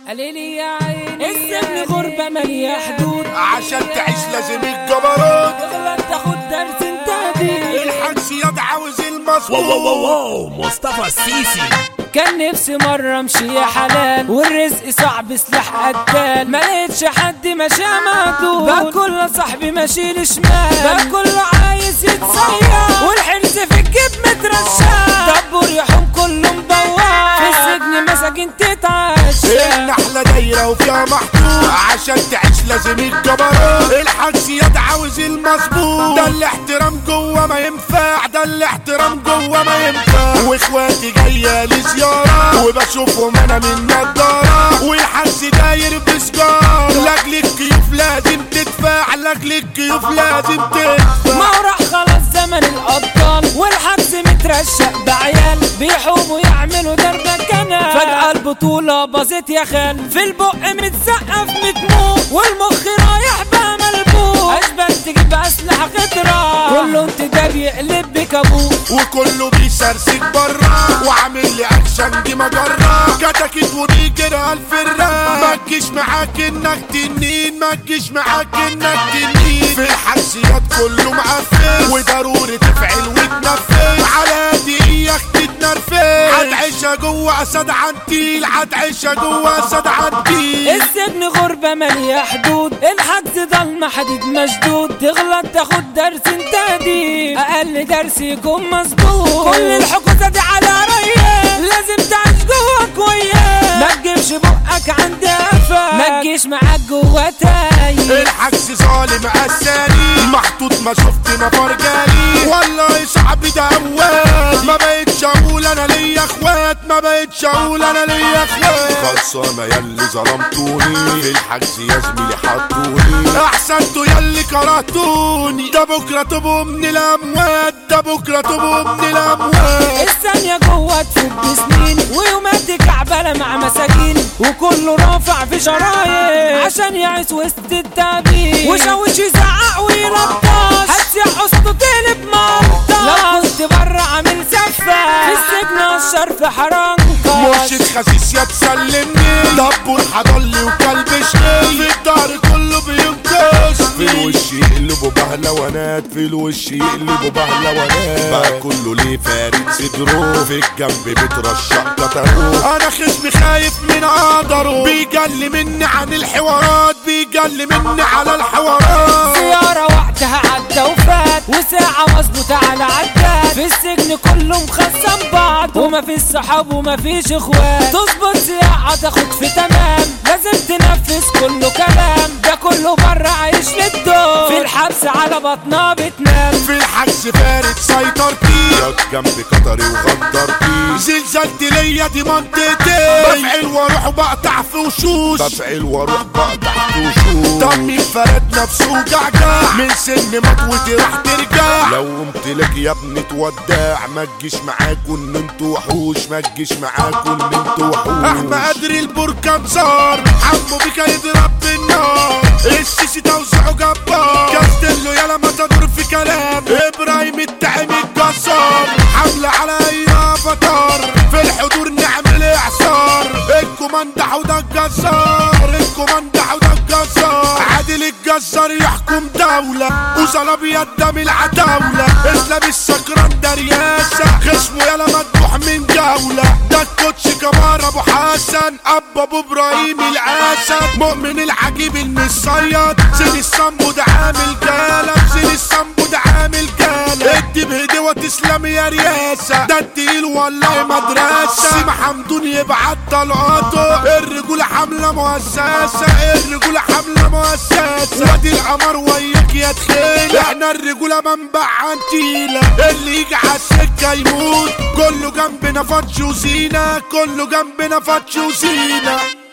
قاليلي يا عيني السجن غربة مالية حدود، عشان تعيش لازم الجبروت تغلط تاخد درس انت دي الحجز يد عاوز المظبوط. واو مصطفى السيسي. كان نفسي مرة امشي يا حلال، والرزق صعب سلاح قتال، ما لقيتش حد ماشي معدود، بقى كل صاحبي ماشي لشمال، بقى كله عايز يتصير، والحرص في الجيب مترشال، دبور يحوم كله مدور، في السجن مساجين تتعشى، النحلة دايرة وفيها محطوط، عشان تعيش لازم الجبروت، الحجز يد عاوز المظبوط، ده الاحترام جوه ما ينفع، ده الاحترام جوه ما ينفع، واخواتي جاية لزيارة وبشوفهم انا من نضارة، والحجز داير بسجارة، لاجل الكيوف لازم تدفع، لاجل الكيوف لازم تدفع. ما راح خلاص زمن الابطال، والحجز مترشق بعيال بيحوموا يعملوا دربة كنال، فجأة البطولة باظت يا خال، في البق متسقف متموت، والمخ رايح بقى ملبوس، اشبال تجيب اسلحة خضرا، كله انت بيقلب بكابوس، وكله بيسرسك برا، وعامل لي اكشن دي مجرة، كتكت وبيجري الفرة، ما تجيش معاك انك تنين، ما تجيش معاك انك تنين، في الحسيات كله مقفل، وضروري تفعل وتنفذ، على دقيقك تتنرفز، هتعيشها جوه اسد عنتيل، هتعيشها جوه اسد عنتيل. السجن غربة مالية حدود، الحجز ضلمة حديد مشدود، تغلط تاخد درس انت دي، اقل درس يكون مظبوط، كل الحكومة دي على ريان، لازم تعيش جوه كويس، ما تجيبش بقك عند قفا، ما تجيش معاك جوه تايه، الحجز ظالم قساني، محطوط ما شفت نفر جالي، والله صاحبي ده اول، ما بقتش اقول انا ليا اخوات، ما بقتش اقول انا ليا اخوات، خلصانه ياللي ظلمتوني، في الحجز يا زميلي حطوني، احسنتوا ياللي كرهتوني، ده بكره تبقوا من الاموات، ده بكره تبقوا من الاموات. الثانية جوه تفك سنين، ويوماتك عبالة مع مساكين، وكله رافع في شرايط، عشان يعيش وسط التعبير، وشوش يزعق ويلطش، هتسيح قصته تقلب مرطش، لو كنت بره عامل سفة، في السجن اشر في حرنكش، مرشد خسيس يا تسلمني، دبور حضلي وكلبشني، في الدار كله بينكشني، في الوش يقلبوا بهلوانات، في الوش يقلبوا بهلوانات، بقى كله ليه فارد صدره، في الجنب بترشق كتره، انا خصمي خايف من قدره، بيجلي مني عن الحوارات، بيجلي مني على الحوارات، زيارة وقتها عدى وفات، وساعة مظبوطة على عداد، في السجن كله مخصم بعض، وما فيش صحاب وما فيش اخوات، تظبط ساعة تاخد في تمام، لازم تنفذ كله كلام، ده كله بره عايش للدور، في الحبس على بطنها بتنام، في الحجز فارد سيطرتي، ياض جنب قطري وغدرتي، زلزلت ليا دي منطقتي، بفعل واروح بقطع في وشوش، بفعل واروح بقطع في وشوش، دمي فرد نفسه وجعجع، من سن مطوتي راح ترجع، لو قمت لك يا ابني توداع، ما تجيش معاكوا ان انتوا وحوش، ما تجيش معاكوا ان انتوا وحوش، احمد قدري البركان صار، حمو بيك يضرب بالنار، السيسي توزيعه جبار، كاستيلو يالا ما تدور في كلام، ابراهيم التعب الجزار، حملة على اي افاتار، في الحضور نعمل اعصار، الكوماندا حوده الجزار، الكوماندا حوده الجزار، عادل الجزار يحكم دولة، وصلب يده من العتاولة، اسلام السكران ده رياسة، خصمه يالا مذبوح من جولة، ده الكوتش كمار ابو حسن، ابو ابراهيم الاسد، مؤمن العجيب المصيد، زين الصنبو ده عامل جالب، زين الصنبو ده عامل جالب، ادي بهدي وتسلم يا رياسة، ده التقيل والله مدرسة، سيما حمدون يبعت طلقاته، الرجولة حملة مؤسسة، الرجولة حملة مؤسسة، وادي القمر وياك يا تخيلة، احنا الرجولة منبع عنتيلة، اللي يجي عالسكة يموت، كله جنبنا فتش وزينة، كله جنبنا فتش وزينة.